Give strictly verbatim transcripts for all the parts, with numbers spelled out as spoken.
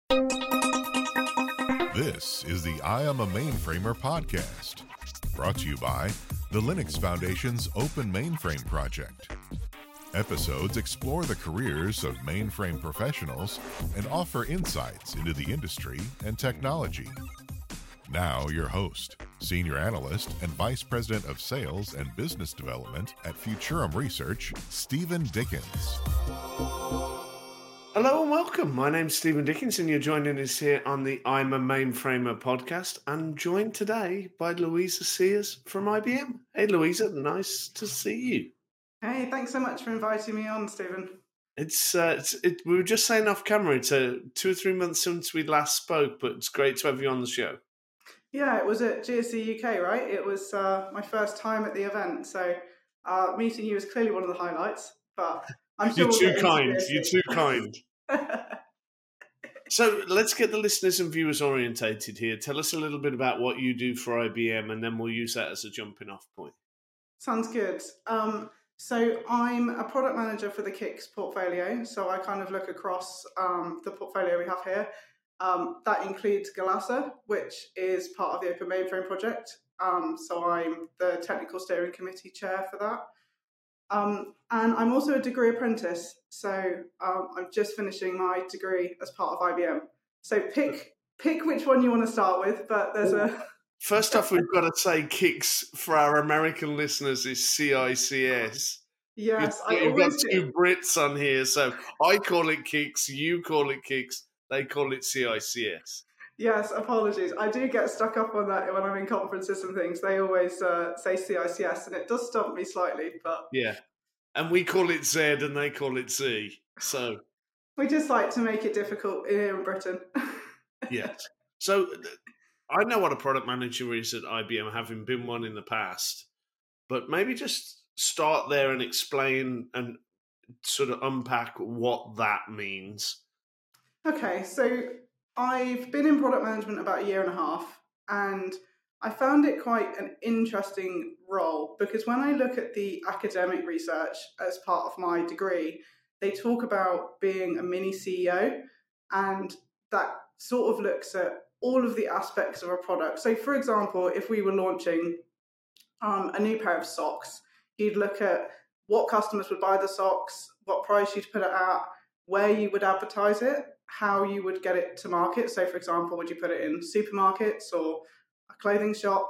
This is the I Am a Mainframer podcast, brought to you by the Linux Foundation's Open Mainframe Project. Episodes explore the careers of mainframe professionals and offer insights into the industry and technology. Now, your host, Senior Analyst and Vice President of Sales and Business Development at Futurum Research, Stephen Dickens. Hello and welcome. My name's Stephen Dickens and you're joining us here on the I'm a Mainframer podcast. I'm joined today by Louisa Sears from I B M. Hey Louisa, nice to see you. Hey, thanks so much for inviting me on, Stephen. It's, uh, it's it, we were just saying off camera, it's uh, two or three months since we last spoke, but it's great to have you on the show. Yeah, it was at G S C U K, right? It was uh, my first time at the event, so uh, meeting you was clearly one of the highlights, but I'm sure You're we'll too kind, you're too kind. So let's get the listeners and viewers orientated here. Tell us a little bit about what you do for I B M, and then we'll use that as a jumping off point. Sounds good. Um, so I'm a product manager for the Kix portfolio. So I kind of look across um, the portfolio we have here. Um, that includes Galasa, which is part of the Open Mainframe project. Um, so I'm the technical steering committee chair for that. Um, and I'm also a degree apprentice, so um, I'm just finishing my degree as part of I B M. So pick pick which one you want to start with, but there's a... First off, we've got to say Kix for our American listeners is C I C S. Yes, You've, I you've got always two do. Brits on here, so I call it Kix, you call it Kix, they call it C I C S. Yes, apologies. I do get stuck up on that when I'm in conferences and things. They always uh, say C I C S, and it does stump me slightly. But yeah, and we call it Z, and they call it Z. So we just like to make it difficult here in Britain. Yes. So I know what a product manager is at I B M, having been one in the past. But maybe just start there and explain and sort of unpack what that means. Okay, so I've been in product management about a year and a half, and I found it quite an interesting role because when I look at the academic research as part of my degree, they talk about being a mini C E O, and that sort of looks at all of the aspects of a product. So, for example, if we were launching um, a new pair of socks, you'd look at what customers would buy the socks, what price you'd put it at, where you would advertise it, how you would get it to market. So, for example, would you put it in supermarkets or a clothing shop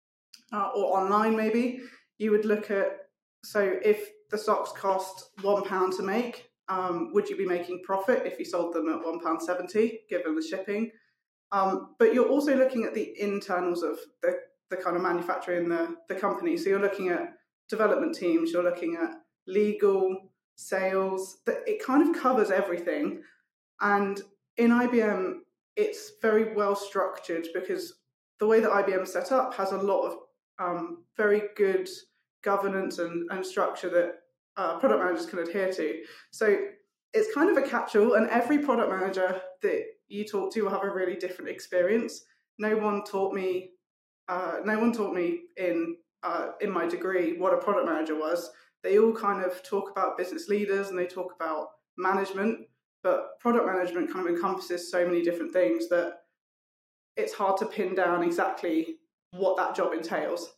uh, or online maybe? You would look at, so if the socks cost one pound to make, um, would you be making profit if you sold them at one pound seventy, given the shipping? Um, but you're also looking at the internals of the, the kind of manufacturing the, the company. So you're looking at development teams, you're looking at legal, sales, it kind of covers everything. And in I B M, it's very well structured because the way that I B M is set up has a lot of um, very good governance and, and structure that uh, product managers can adhere to. So it's kind of a catch-all, and every product manager that you talk to will have a really different experience. No one taught me, uh, no one taught me in uh, in my degree what a product manager was. They all kind of talk about business leaders and they talk about management, but product management kind of encompasses so many different things that it's hard to pin down exactly what that job entails.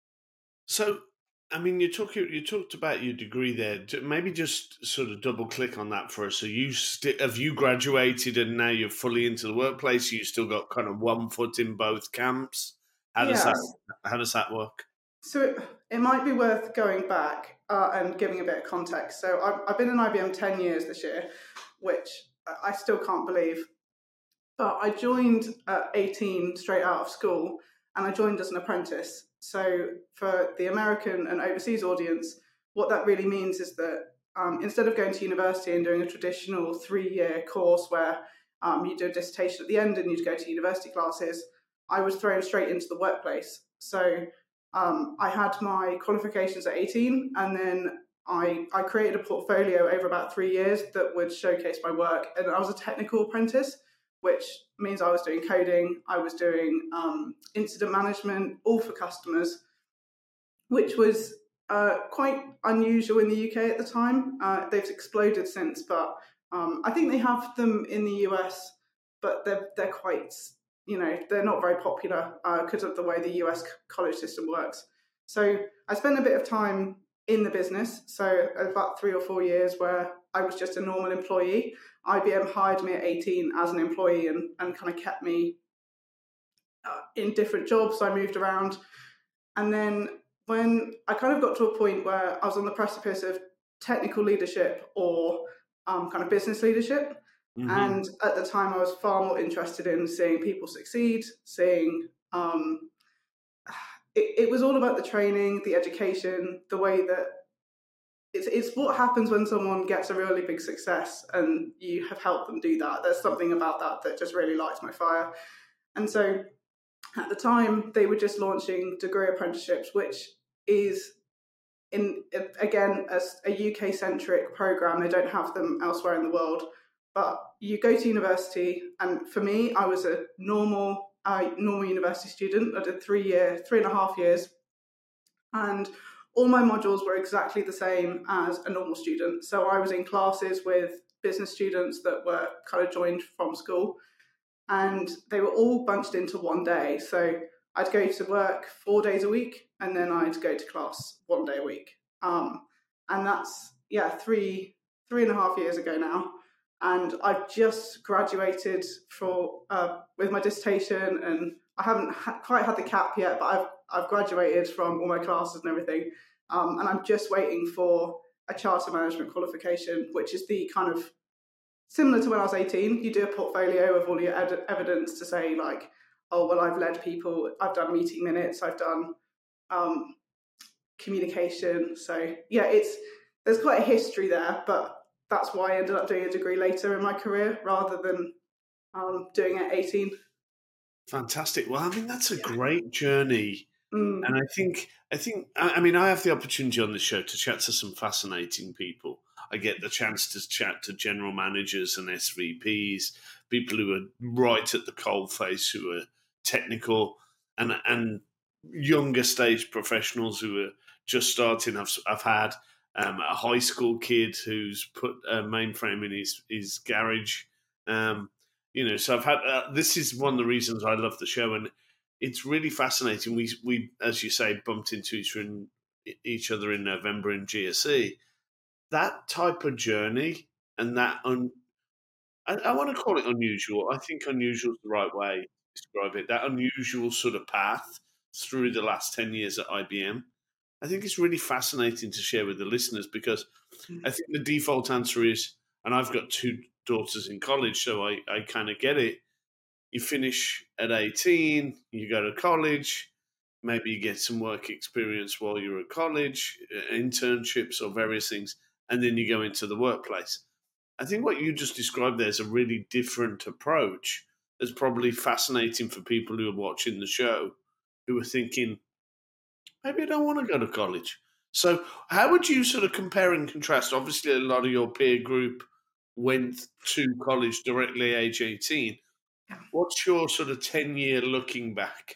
So, I mean, you talk you talked about your degree there. Maybe just sort of double click on that for us. So, you st- have you graduated and now you're fully into the workplace? You still got kind of one foot in both camps. How does Yes. that How does that work? So it, it might be worth going back uh, and giving a bit of context. So I've, I've been in I B M ten years this year, which I still can't believe. But I joined at eighteen straight out of school, and I joined as an apprentice. So for the American and overseas audience, what that really means is that um, instead of going to university and doing a traditional three-year course where um, you do a dissertation at the end and you'd go to university classes, I was thrown straight into the workplace. So um, I had my qualifications at eighteen, and then I, I created a portfolio over about three years that would showcase my work. And I was a technical apprentice, which means I was doing coding, I was doing um, incident management, all for customers, which was uh, quite unusual in the U K at the time. Uh, they've exploded since, but um, I think they have them in the U S but they're they're quite, you know, they're not very popular because uh, of the way the U S college system works. So I spent a bit of time in the business, so about three or four years where I was just a normal employee. I B M hired me at eighteen as an employee and, and kind of kept me uh, in different jobs. I moved around. And then when I kind of got to a point where I was on the precipice of technical leadership or um, kind of business leadership, mm-hmm. and at the time I was far more interested in seeing people succeed, seeing... Um, It, it was all about the training, the education, the way that it's, it's what happens when someone gets a really big success and you have helped them do that. There's something about that that just really lights my fire. And so at the time, they were just launching degree apprenticeships, which is, in again, a, a U K-centric program. They don't have them elsewhere in the world. But you go to university, and for me, I was a normal... a normal university student. I did three year, three and a half years, and all my modules were exactly the same as a normal student. So I was in classes with business students that were kind of joined from school, and they were all bunched into one day. So I'd go to work four days a week, and then I'd go to class one day a week. Um, and that's yeah, three three and a half years ago now. And I've just graduated for uh, with my dissertation, and I haven't ha- quite had the cap yet, but I've I've graduated from all my classes and everything, um, and I'm just waiting for a charter management qualification, which is the kind of similar to when I was eighteen. You do a portfolio of all your ed- evidence to say like, oh well, I've led people, I've done meeting minutes, I've done um, communication. So yeah, it's there's quite a history there, but that's why I ended up doing a degree later in my career rather than um, doing it at eighteen. Fantastic. Well, I mean, that's a yeah. great journey. Mm. And I think, I think, I mean, I have the opportunity on this show to chat to some fascinating people. I get the chance to chat to general managers and S V Ps, people who are right at the coalface, who are technical, and and younger stage professionals who are just starting. I've, I've had Um, a high school kid who's put a mainframe in his, his garage. Um, you know, so I've had, uh, this is one of the reasons I love the show, and it's really fascinating. We, we as you say, bumped into each, in, each other in November in G S E. That type of journey and that, un, I, I want to call it unusual. I think unusual is the right way to describe it. That unusual sort of path through the last ten years at I B M. I think it's really fascinating to share with the listeners, because I think the default answer is, and I've got two daughters in college, so I, I kind of get it. You finish at eighteen, you go to college, maybe you get some work experience while you're at college, internships or various things, and then you go into the workplace. I think what you just described there is a really different approach. That's probably fascinating for people who are watching the show, who are thinking, maybe I don't want to go to college. So how would you sort of compare and contrast? Obviously, a lot of your peer group went to college directly at age eighteen. What's your sort of ten-year looking back?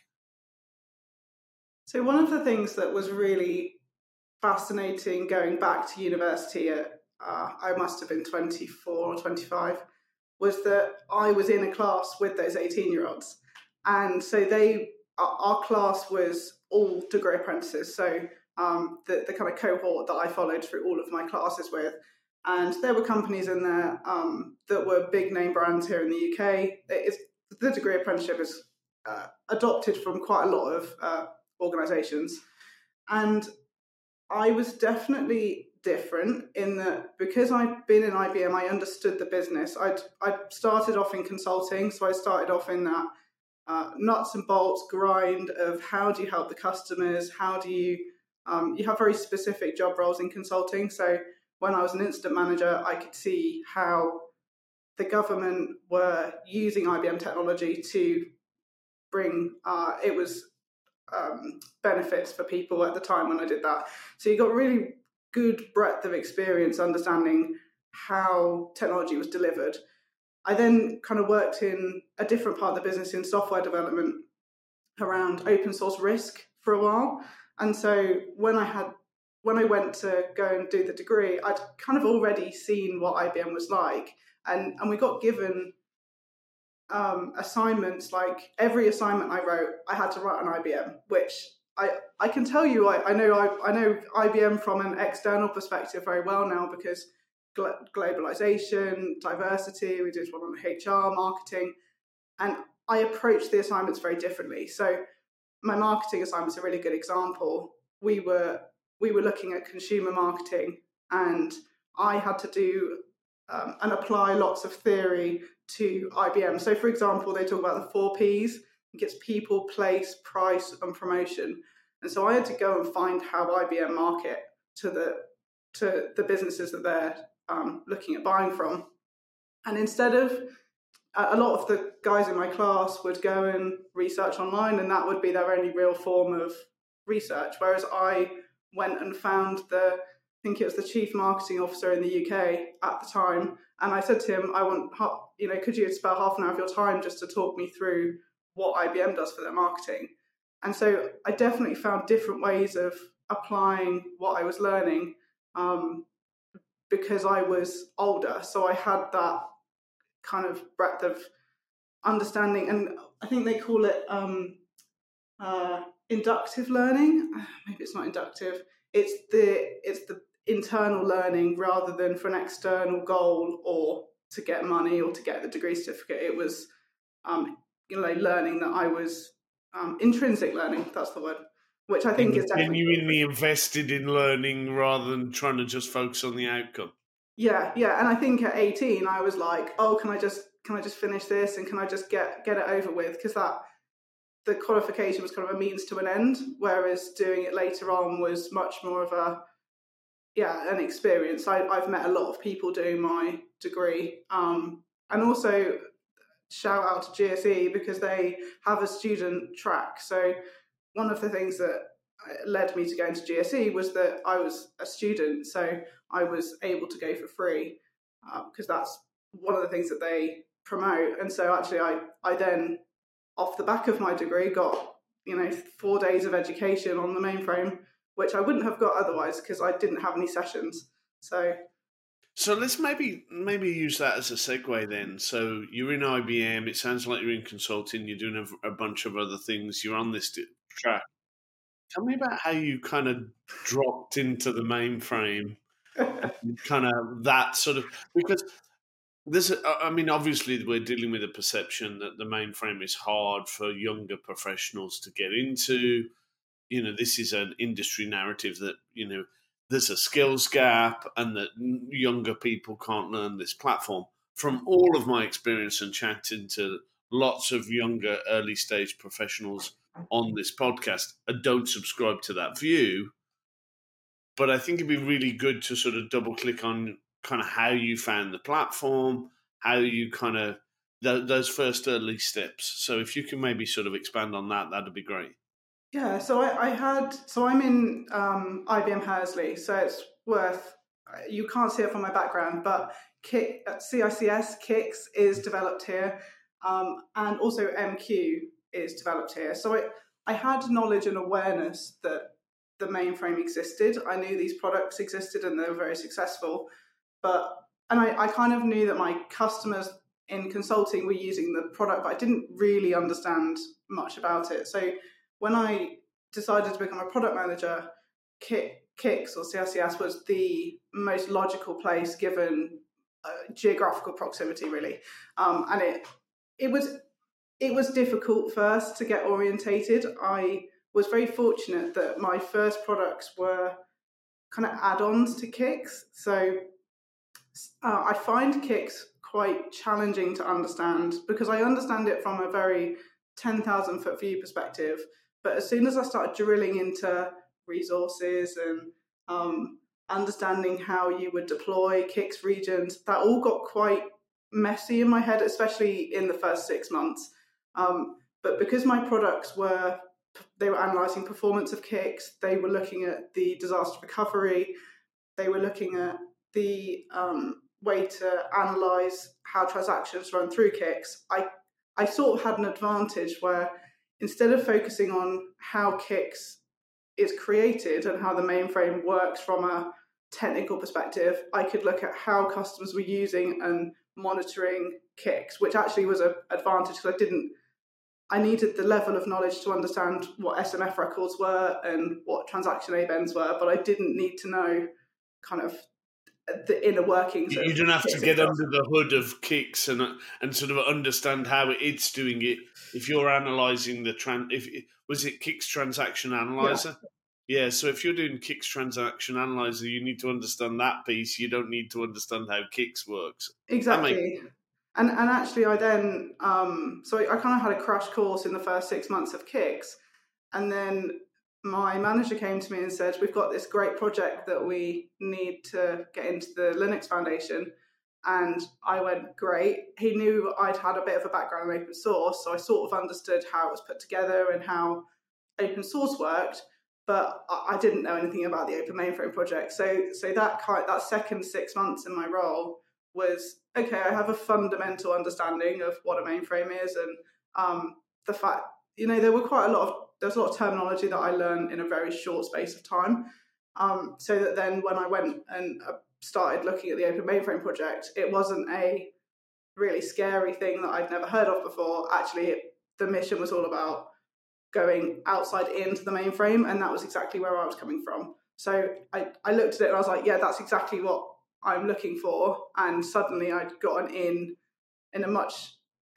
So one of the things that was really fascinating going back to university at, uh, I must have been twenty-four or twenty-five, was that I was in a class with those eighteen-year-olds. And so they, our, our class was all degree apprentices. So um, the, the kind of cohort that I followed through all of my classes with. And there were companies in there um, that were big name brands here in the U K. It's, the degree apprenticeship is uh, adopted from quite a lot of uh, organisations. And I was definitely different in that because I'd been in I B M, I understood the business. I'd, I'd started off in consulting, so I started off in that uh, nuts and bolts grind of how do you help the customers, how do you, um, you have very specific job roles in consulting. So when I was an incident manager, I could see how the government were using I B M technology to bring, uh, it was um, benefits for people at the time when I did that. So you got really good breadth of experience understanding how technology was delivered. I then kind of worked in a different part of the business in software development around open source risk for a while. And so when I had when I went to go and do the degree, I'd kind of already seen what I B M was like. And, and we got given um, assignments, like every assignment I wrote, I had to write on I B M, which I, I can tell you, I, I know I, I know I B M from an external perspective very well now, because gl- globalization, diversity, we did one on H R, marketing, and I approached the assignments very differently. So my marketing assignment's a really good example. We were we were looking at consumer marketing, and I had to do um, and apply lots of theory to I B M. So, for example, they talk about the four Ps. It's people, place, price, and promotion. And so I had to go and find how I B M market to the to the businesses that they're um, looking at buying from. And instead of a lot of the guys in my class would go and research online, and that would be their only real form of research. Whereas I went and found the, I think it was the chief marketing officer in the U K at the time, and I said to him, I want, you know, could you spare half an hour of your time just to talk me through what I B M does for their marketing? And so I definitely found different ways of applying what I was learning um, because I was older. So I had that kind of breadth of understanding, and I think they call it um, uh, inductive learning. Maybe it's not inductive. It's the it's the internal learning rather than for an external goal or to get money or to get the degree certificate. It was um, you know learning that I was um, intrinsic learning. That's the word, which I think is definitely genuinely invested in learning rather than trying to just focus on the outcome. Yeah, yeah, and I think at eighteen I was like, oh, can I just can I just finish this and can I just get get it over with? Because that the qualification was kind of a means to an end, whereas doing it later on was much more of a yeah an experience. I, I've met a lot of people doing my degree, um, and also shout out to G S E because they have a student track. So one of the things that led me to go into G S E was that I was a student, so I was able to go for free because uh, that's one of the things that they promote. And so actually I, I then, off the back of my degree, got, you know, four days of education on the mainframe, which I wouldn't have got otherwise because I didn't have any sessions. So so let's maybe maybe use that as a segue then. So you're in I B M, it sounds like you're in consulting, you're doing a, a bunch of other things, you're on this track. Tell me about how you kind of dropped into the mainframe, kind of that sort of, because there's, I mean, obviously we're dealing with a perception that the mainframe is hard for younger professionals to get into. You know, this is an industry narrative that, you know, there's a skills gap and that younger people can't learn this platform. From all of my experience and chatting to lots of younger early stage professionals on this podcast, I don't subscribe to that view, but I think it'd be really good to sort of double click on kind of how you found the platform, how you kind of th- those first early steps. So if you can maybe sort of expand on that, that'd be great. Yeah, so I, I had, so I'm in um, I B M Hursley, so it's worth, you can't see it from my background, but Kick, C I C S, Kix is developed here, um, and also M Q is developed here. So I, I had knowledge and awareness that the mainframe existed. I knew these products existed and they were very successful, but, and I, I kind of knew that my customers in consulting were using the product, but I didn't really understand much about it. So when I decided to become a product manager, Kix or C I C S was the most logical place given uh, geographical proximity, really. Um, and it it was it was difficult first to get orientated. I was very fortunate that my first products were kind of add-ons to Kix. So uh, I find Kix quite challenging to understand because I understand it from a very ten thousand foot view perspective. But as soon as I started drilling into resources and um, understanding how you would deploy Kix regions, that all got quite messy in my head, especially in the first six months. Um, but because my products were, they were analysing performance of Kix, they were looking at the disaster recovery, they were looking at the um, way to analyse how transactions run through Kix, I, I sort of had an advantage where instead of focusing on how Kix is created and how the mainframe works from a technical perspective, I could look at how customers were using and monitoring kicks, which actually was an advantage because I didn't, I needed the level of knowledge to understand what S M F records were and what transaction A-bends were, but I didn't need to know kind of the inner workings. You, you don't have to get under the hood of kicks and and sort of understand how it's doing it. If you're analysing the trans, if was it Kicks Transaction Analyzer? Yeah. yeah. So if you're doing Kicks Transaction Analyzer, you need to understand that piece. You don't need to understand how Kicks works. Exactly. Makes- and and actually, I then um, so I, I kind of had a crash course in the first six months of Kicks, and then my manager came to me and said, we've got this great project that we need to get into the Linux Foundation. And I went, great. He knew I'd had a bit of a background in open source, so I sort of understood how it was put together and how open source worked, but I didn't know anything about the Open Mainframe project. So so that kind, that second six months in my role was, okay, I have a fundamental understanding of what a mainframe is, and um, the fact, you know, there were quite a lot of There's a lot of terminology that I learned in a very short space of time. Um, so that then when I went and started looking at the Open Mainframe project, it wasn't a really scary thing that I'd never heard of before. Actually, it, the mission was all about going outside into the mainframe, and that was exactly where I was coming from. So I, I looked at it and I was like, yeah, that's exactly what I'm looking for. And suddenly I'd gotten in in a much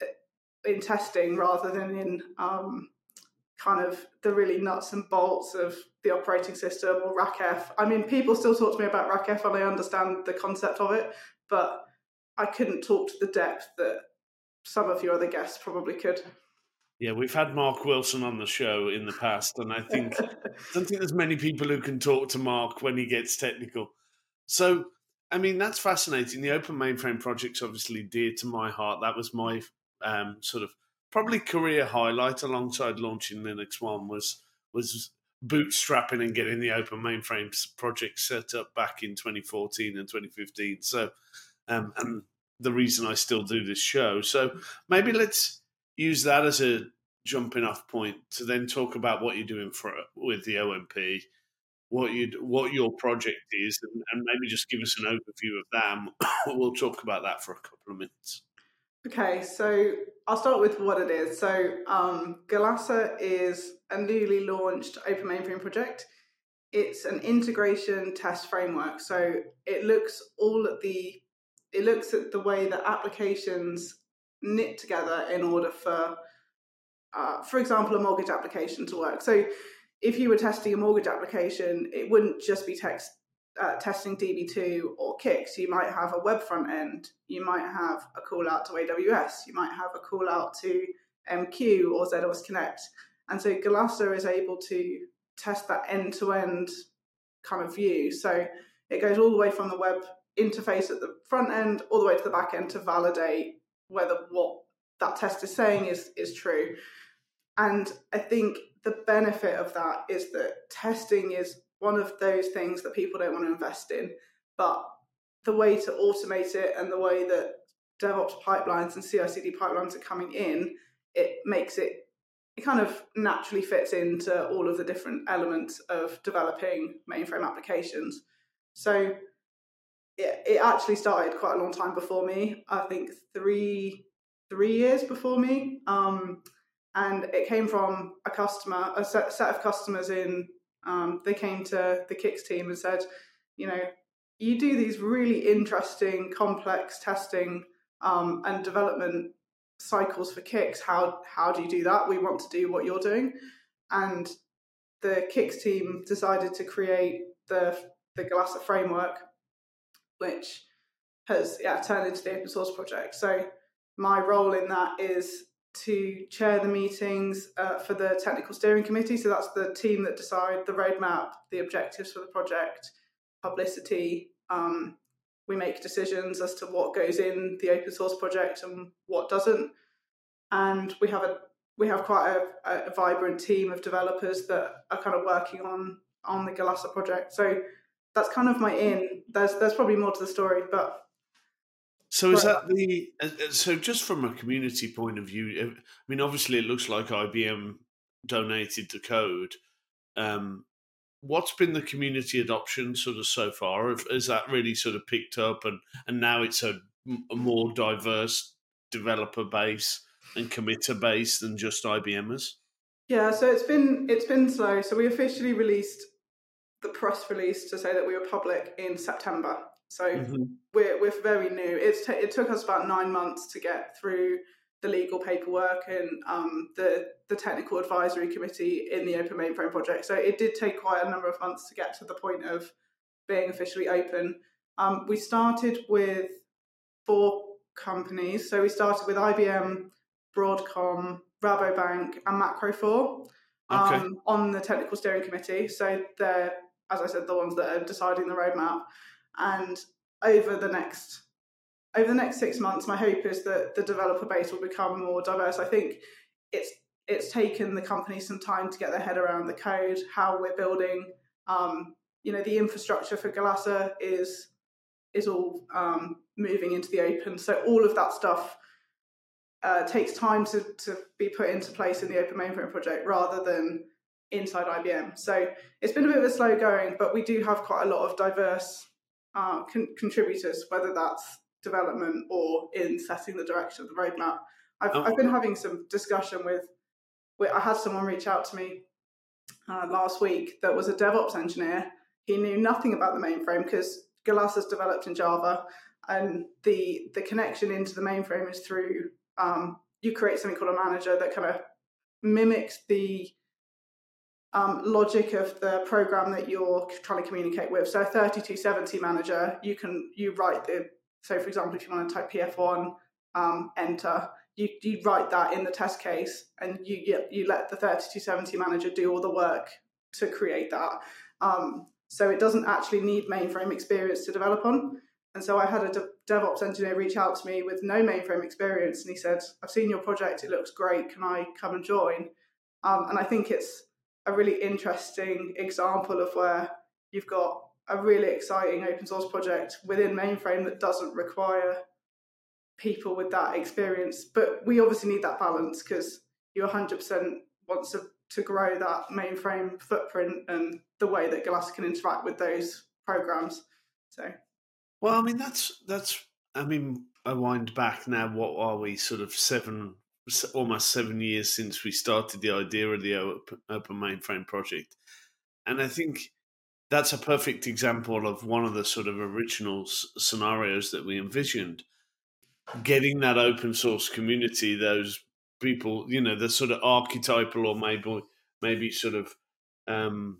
in testing rather than in um, kind of the really nuts and bolts of the operating system or RACF. I mean, people still talk to me about RACF and I understand the concept of it, but I couldn't talk to the depth that some of your other guests probably could. Yeah, we've had Mark Wilson on the show in the past, and I think I don't think there's many people who can talk to Mark when he gets technical. So, I mean, that's fascinating. The Open Mainframe project's obviously dear to my heart. That was my um, sort of probably career highlight alongside launching Linux One was was bootstrapping and getting the Open Mainframe project set up back in twenty fourteen and twenty fifteen. So, um, and the reason I still do this show. So maybe let's use that as a jumping off point to then talk about what you're doing for with the O M P, what you what your project is, and, and maybe just give us an overview of that. And we'll talk about that for a couple of minutes. Okay, so I'll start with what it is. So um, Galassa is a newly launched Open Mainframe project. It's an integration test framework. So it looks all at the it looks at the way that applications knit together in order for, uh, for example, a mortgage application to work. So if you were testing a mortgage application, it wouldn't just be text, uh, testing D B two or Kicks. You might have a web front end. You might have a call out to A W S. You might have a call out to M Q or Z O S Connect. And so Galassa is able to test that end-to-end kind of view. So it goes all the way from the web interface at the front end all the way to the back end to validate whether what that test is saying is, is true. And I think the benefit of that is that testing is one of those things that people don't want to invest in, but the way to automate it and the way that DevOps pipelines and C I C D pipelines are coming in, it makes it, it kind of naturally fits into all of the different elements of developing mainframe applications. So it, it actually started quite a long time before me, I think three, three years before me. Um, and it came from a customer, a set, set of customers in, um, they came to the Kicks team and said, you know, you do these really interesting, complex testing um, and development cycles for Kicks. How how do you do that? We want to do what you're doing. And the Kicks team decided to create the the Galassa framework, which has yeah turned into the open source project. So my role in that is to chair the meetings uh, for the technical steering committee. So that's the team that decide the roadmap, the objectives for the project, publicity. Um, we make decisions as to what goes in the open source project and what doesn't. And we have a we have quite a, a vibrant team of developers that are kind of working on on the Galassa project. So that's kind of my in. There's there's probably more to the story, but so is that the so just from a community point of view? I mean, obviously, it looks like I B M donated the code. Um, what's been the community adoption sort of so far? Has that really sort of picked up and, and now it's a a more diverse developer base and committer base than just I B Mers? Yeah, so it's been it's been slow. So we officially released the press release to say that we were public in September. So mm-hmm. we're we're very new. It's t- it took us about nine months to get through the legal paperwork and um, the the technical advisory committee in the Open Mainframe project. So it did take quite a number of months to get to the point of being officially open. Um, we started with four companies. So we started with I B M, Broadcom, Rabobank, and Macro four um, okay. on the technical steering committee. So they're, as I said, the ones that are deciding the roadmap. And over the next over the next six months, my hope is that the developer base will become more diverse. I think it's it's taken the company some time to get their head around the code, how we're building. Um, you know, the infrastructure for Galasa is is all um, moving into the open. So all of that stuff uh, takes time to, to be put into place in the Open Mainframe project rather than inside I B M. So it's been a bit of a slow going, but we do have quite a lot of diverse uh, con- contributors, whether that's development or in setting the direction of the roadmap. I've, oh. I've been having some discussion with, with, I had someone reach out to me uh, last week that was a DevOps engineer. He knew nothing about the mainframe because Galasa is developed in Java, and the the connection into the mainframe is through, um, you create something called a manager that kind of mimics the um, logic of the program that you're trying to communicate with. So a thirty-two seventy manager, you can, you write the, so for example, if you want to type P F one, um, enter, you, you write that in the test case, and you, you, you let the thirty-two seventy manager do all the work to create that. Um, So it doesn't actually need mainframe experience to develop on. And so I had a de- DevOps engineer reach out to me with no mainframe experience. And he said, I've seen your project. It looks great. Can I come and join? Um, and I think it's a really interesting example of where you've got a really exciting open source project within mainframe that doesn't require people with that experience. But we obviously need that balance because you one hundred percent want to to grow that mainframe footprint and the way that Galasa can interact with those programs. So, well, I mean, that's, that's, I mean, I wind back now, what are we, sort of seven, almost seven years since we started the idea of the Open, open Mainframe project. And I think that's a perfect example of one of the sort of original s- scenarios that we envisioned. Getting that open source community, those people, you know, the sort of archetypal or maybe maybe sort of um,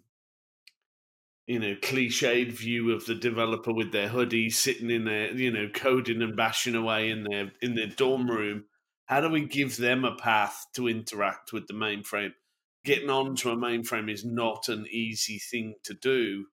you know, cliched view of the developer with their hoodie sitting in there, you know, coding and bashing away in their in their dorm room. How do we give them a path to interact with the mainframe? Getting onto a mainframe is not an easy thing to do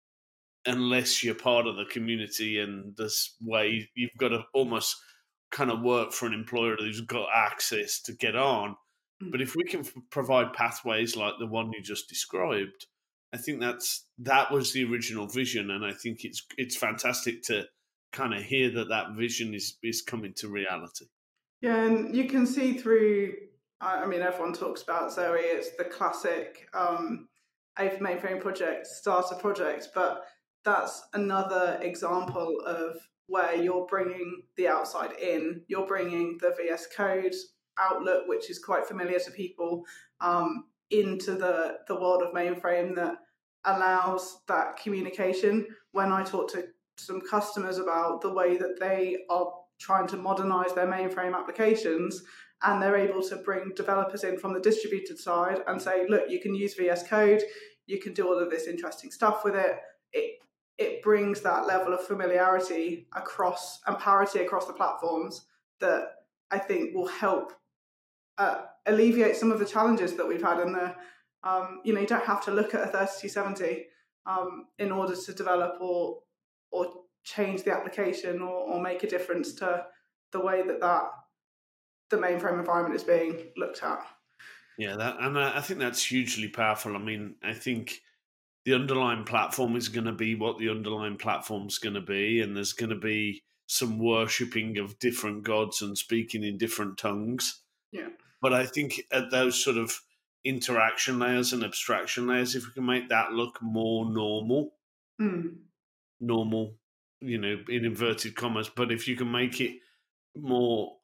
unless you're part of the community, and this way you've got to almost kind of work for an employer who's got access to get on. Mm-hmm. But if we can f- provide pathways like the one you just described, I think that's that was the original vision, and I think it's it's fantastic to kind of hear that that vision is is coming to reality. Yeah, and you can see through, I mean, everyone talks about Zoe, it's the classic um, Open Mainframe project, starter project, but that's another example of where you're bringing the outside in. You're bringing the V S Code outlet, which is quite familiar to people, um, into the, the world of mainframe that allows that communication. When I talk to some customers about the way that they are trying to modernize their mainframe applications, and they're able to bring developers in from the distributed side and say, look, you can use V S Code, you can do all of this interesting stuff with it. It it brings that level of familiarity across and parity across the platforms that I think will help uh, alleviate some of the challenges that we've had in the, um, you know, you don't have to look at a thirty-two seventy um, in order to develop or or change the application or, or make a difference to the way that, that the mainframe environment is being looked at. Yeah, that, and I think that's hugely powerful. I mean, I think the underlying platform is going to be what the underlying platform's going to be, and there's going to be some worshipping of different gods and speaking in different tongues. Yeah. But I think at those sort of interaction layers and abstraction layers, if we can make that look more normal, mm. normal, you know, in inverted commas, but if you can make it more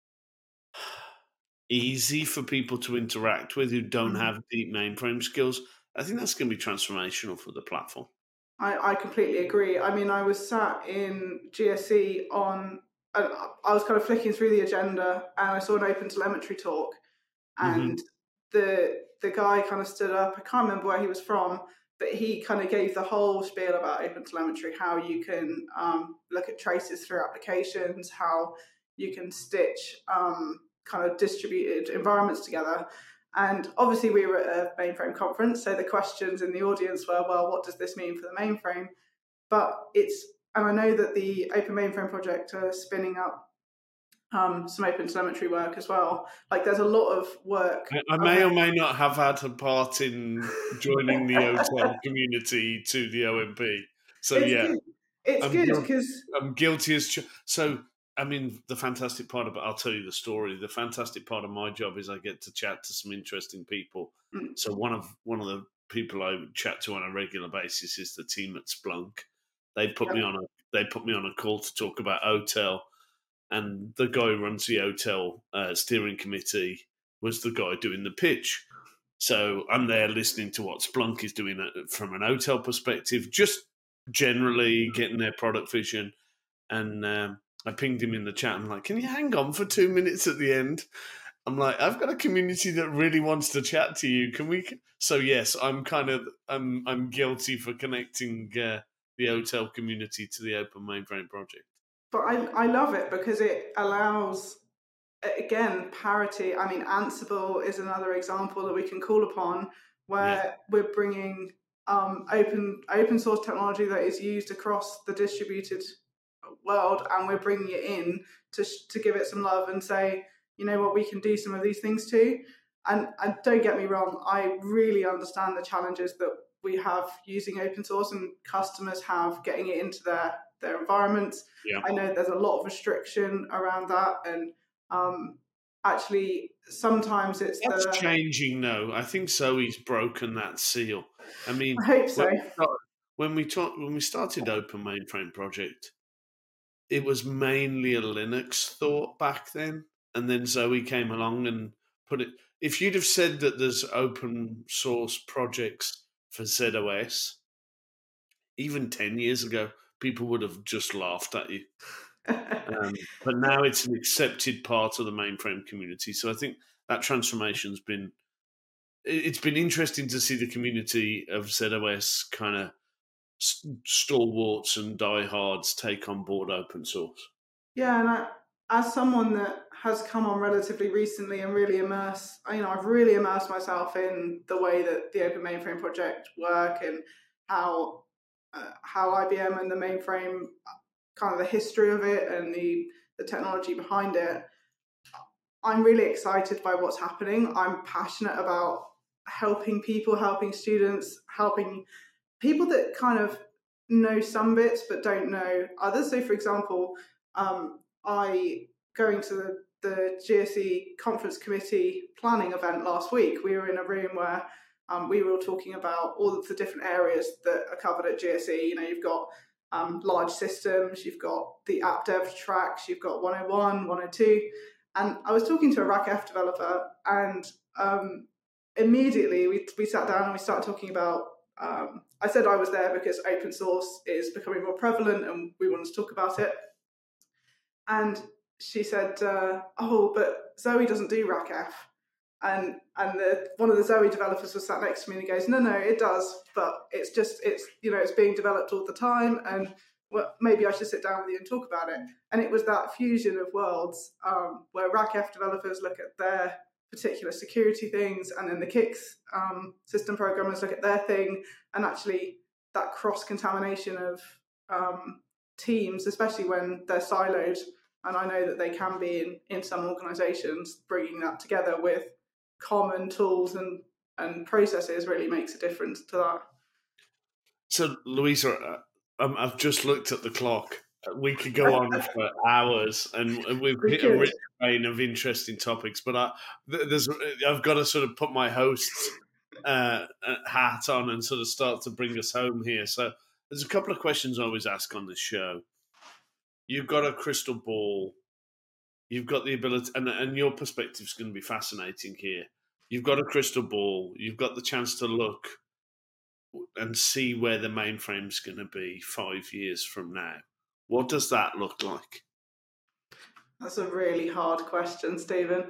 easy for people to interact with who don't Mhm. have deep mainframe skills, I think that's going to be transformational for the platform. I, I completely agree. I mean, I was sat in G S E on, uh, I was kind of flicking through the agenda and I saw an open telemetry talk, and Mm-hmm. the the guy kind of stood up. I can't remember where he was from, but he kind of gave the whole spiel about open telemetry, how you can um, look at traces through applications, how you can stitch um, kind of distributed environments together. And obviously, we were at a mainframe conference, so the questions in the audience were, well, what does this mean for the mainframe? But it's, and I know that the Open Mainframe Project are spinning up um, some open telemetry work as well. Like, there's a lot of work. I, I may or may not have had a part in joining the O T E L community to the O M P. So It's yeah, good. It's I'm good guil- because I'm guilty as ch- so. I mean, the fantastic part about I'll tell you the story. The fantastic part of my job is I get to chat to some interesting people. So one of one of the people I chat to on a regular basis is the team at Splunk. They put me yeah. on a they put me on a call to talk about O T E L, and the guy who runs the O T E L uh, steering committee was the guy doing the pitch. So I'm there listening to what Splunk is doing from an O T E L perspective, just generally getting their product vision. And um, I pinged him in the chat. I'm like, can you hang on for two minutes at the end? I'm like, I've got a community that really wants to chat to you. Can we? So yes, I'm kind of I'm I'm guilty for connecting uh, the O T E L community to the Open Mainframe project. But I, I love it because it allows, again, parity. I mean, Ansible is another example that we can call upon where Yeah. we're bringing um, open open source technology that is used across the distributed world, and we're bringing it in to to give it some love and say, you know what, we can do some of these things too. And, and don't get me wrong, I really understand the challenges that we have using open source and customers have getting it into their their environments. Yeah. I know there's a lot of restriction around that, and um, actually sometimes it's That's the. changing though. I think Zoe's broken that seal. I mean, I hope so. when we, started, when we talked, when we started Open Mainframe Project, it was mainly a Linux thought back then, and then Zoe came along and put it. If you'd have said that there's open source projects for Z O S, even ten years ago, people would have just laughed at you. Um, but now it's an accepted part of the mainframe community. So I think that transformation's been it's been interesting to see the community of Z O S kind of stalwarts and diehards take on board open source. Yeah, and I, as someone that has come on relatively recently and really immersed, you know, I've really immersed myself in the way that the Open Mainframe Project work and how uh, how I B M and the mainframe, kind of the history of it and the the technology behind it. I'm really excited by what's happening. I'm passionate about helping people, helping students, helping people that kind of know some bits but don't know others. So, for example, um, I going to the, the G S E conference committee planning event last week. We were in a room where um, we were talking about all of the different areas that are covered at G S E. You know, you've got um, large systems, you've got the app dev tracks, you've got one oh one, one oh two. And I was talking to a RackF developer, and um, immediately we we sat down and we started talking about. Um, I said I was there because open source is becoming more prevalent, and we wanted to talk about it. And she said, uh, "Oh, but Zoe doesn't do RackF." And and the, one of the Zoe developers was sat next to me, and he goes, "No, no, it does, but it's just it's you know it's being developed all the time, and well, maybe I should sit down with you and talk about it." And it was that fusion of worlds um, where RackF developers look at their particular security things, and then the Kix um, system programmers look at their thing, and actually that cross-contamination of um, teams, especially when they're siloed, and I know that they can be in, in some organisations, bringing that together with common tools and, and processes really makes a difference to that. So, Louisa, um, I've just looked at the clock. We could go on for hours, and we've We hit could. a rich vein of interesting topics. But I, there's, I've got to sort of put my host's uh, hat on and sort of start to bring us home here. So, there's a couple of questions I always ask on this show. you've got a crystal ball. You've got the ability, and, and your perspective is going to be fascinating here. You've got a crystal ball. You've got the chance to look and see where the mainframe's going to be five years from now. What does that look like? That's a really hard question, Stephen.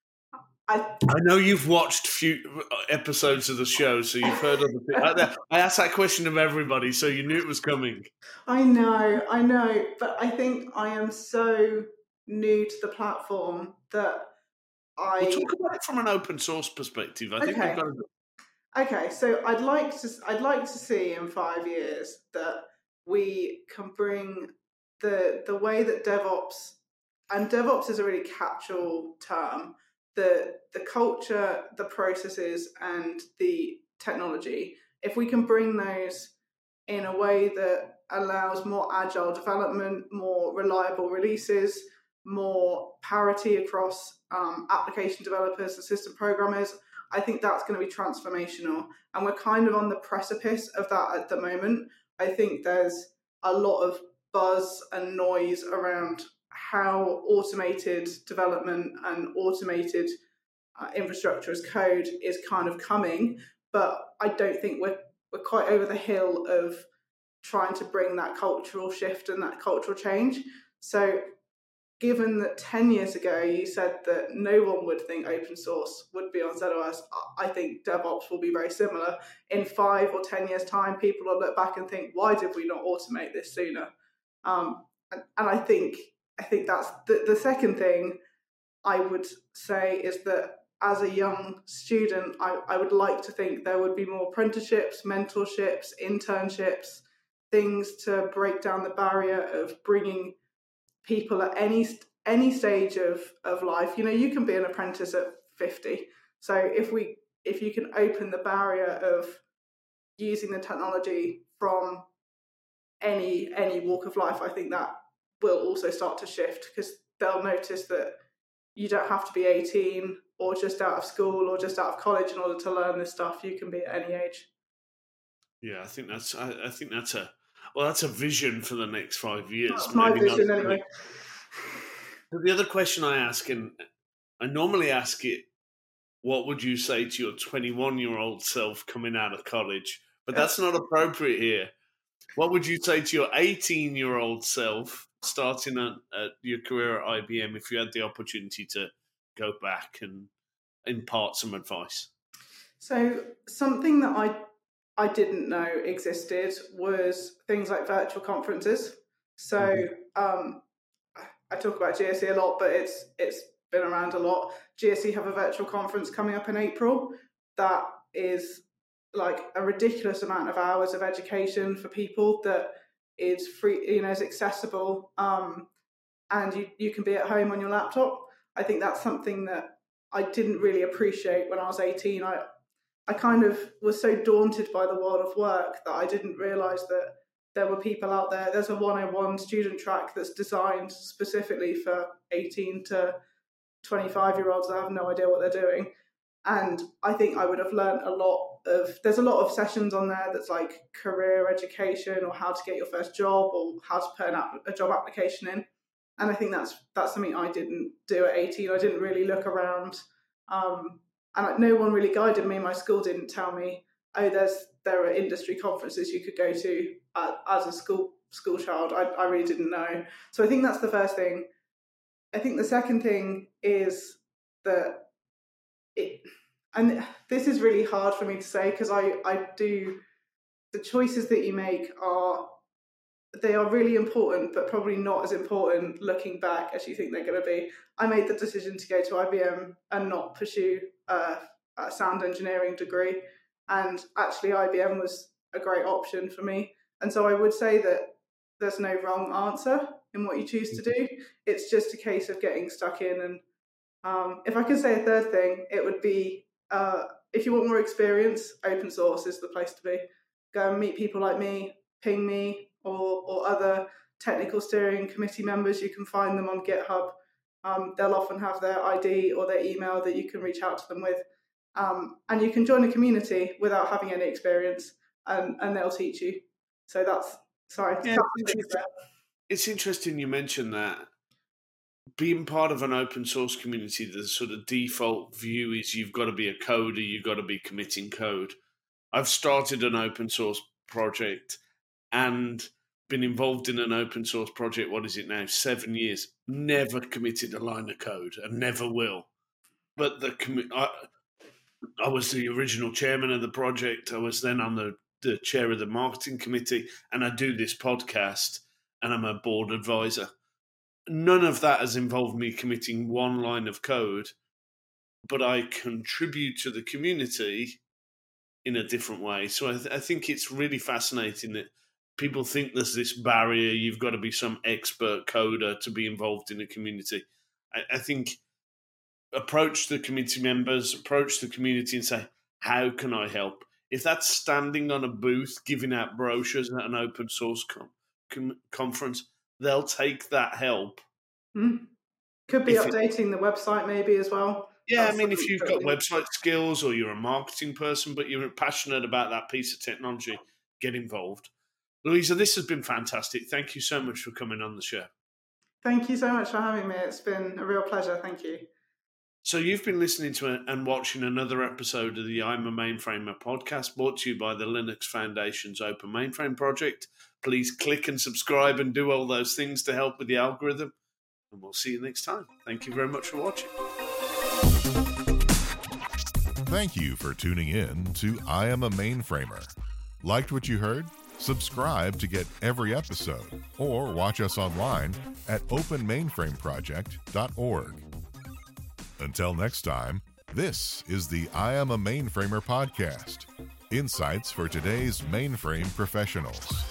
I, I know you've watched few episodes of the show, so you've heard of the. I asked that question of everybody, so you knew it was coming. I know, I know, but I think I am so new to the platform that I. We'll talk about it from an open source perspective. I okay. think we've got to. Okay, so I'd like to. I'd like to see in five years that we can bring the the way that DevOps, and DevOps is a really catch-all term. The the culture, the processes, and the technology. If we can bring those in a way that allows more agile development, more reliable releases, more parity across um, application developers and system programmers, I think that's going to be transformational. And we're kind of on the precipice of that at the moment. I think there's a lot of buzz and noise around how automated development and automated uh, infrastructure as code is kind of coming, but I don't think we're we're quite over the hill of trying to bring that cultural shift and that cultural change. So given that ten years ago you said that no one would think open source would be on Z O S, I think DevOps will be very similar. In five or ten years' time, people will look back and think, why did we not automate this sooner? Um, and, and I think I think that's the, the second thing I would say is that as a young student, I, I would like to think there would be more apprenticeships, mentorships, internships, things to break down the barrier of bringing people at any any stage of, of life. You know, you can be an apprentice at fifty. So if we if you can open the barrier of using the technology from any any walk of life, I think that will also start to shift, because they'll notice that you don't have to be eighteen or just out of school or just out of college in order to learn this stuff. You can be at any age. Yeah, I think that's I, I think that's a well, that's a vision for the next five years. That's my vision not, anyway. The other question I ask, and I normally ask it, what would you say to your twenty-one-year-old self coming out of college? But that's not appropriate here. What would you say to your eighteen-year-old self starting at, at your career at I B M if you had the opportunity to go back and impart some advice? So something that I I didn't know existed was things like virtual conferences. So mm-hmm. um, I talk about G S E a lot, but it's it's been around a lot. G S E have a virtual conference coming up in April that is like a ridiculous amount of hours of education for people that is free, you know, is accessible, um, and you, you can be at home on your laptop. I think that's something that I didn't really appreciate when I was eighteen. I I kind of was so daunted by the world of work that I didn't realise that there were people out there. There's a one oh one student track that's designed specifically for eighteen to twenty-five-year-olds that have no idea what they're doing. And I think I would have learned a lot of, there's a lot of sessions on there that's like career education or how to get your first job or how to put an app, a job application in. And I think that's that's something I didn't do at eighteen. I didn't really look around. Um, and no one really guided me. My school didn't tell me, oh, there's there are industry conferences you could go to uh, as a school school child. I, I really didn't know. So I think that's the first thing. I think the second thing is that it, and this is really hard for me to say because I, I do, the choices that you make are, they are really important, but probably not as important looking back as you think they're going to be. I made the decision to go to I B M and not pursue a, a sound engineering degree. And actually I B M was a great option for me. And so I would say that there's no wrong answer in what you choose to do. It's just a case of getting stuck in. And um, if I could say a third thing, it would be, uh, if you want more experience, open source is the place to be. Go and meet people like me, ping me, or, or other technical steering committee members. You can find them on GitHub. Um, they'll often have their I D or their email that you can reach out to them with. Um, and you can join a community without having any experience, and, and they'll teach you. So that's, sorry. Yeah, it's interesting you mentioned that. Being part of an open source community, the sort of default view is you've got to be a coder, you've got to be committing code. I've started an open source project and been involved in an open source project, what is it now, seven years, never committed a line of code and never will. But the commi- I, I was the original chairman of the project. I was then on the, the chair of the marketing committee, and I do this podcast, and I'm a board advisor. None of that has involved me committing one line of code, but I contribute to the community in a different way. So I, th- I think it's really fascinating that people think there's this barrier. You've got to be some expert coder to be involved in a community. I, I think approach the community members, approach the community and say, how can I help? If that's standing on a booth, giving out brochures at an open source com- com- conference, they'll take that help. Mm. Could be if updating it, the website maybe as well. Yeah, That's I mean, if you've got totally. website skills or you're a marketing person, but you're passionate about that piece of technology, get involved. Louisa, this has been fantastic. Thank you so much for coming on the show. Thank you so much for having me. It's been a real pleasure. Thank you. So you've been listening to and watching another episode of the I'm a Mainframer podcast, brought to you by the Linux Foundation's Open Mainframe project. Please click and subscribe and do all those things to help with the algorithm. And we'll see you next time. Thank you very much for watching. Thank you for tuning in to I Am a Mainframer. Liked what you heard? Subscribe to get every episode, or watch us online at open mainframe project dot org. Until next time, this is the I Am a Mainframer podcast. Insights for today's mainframe professionals.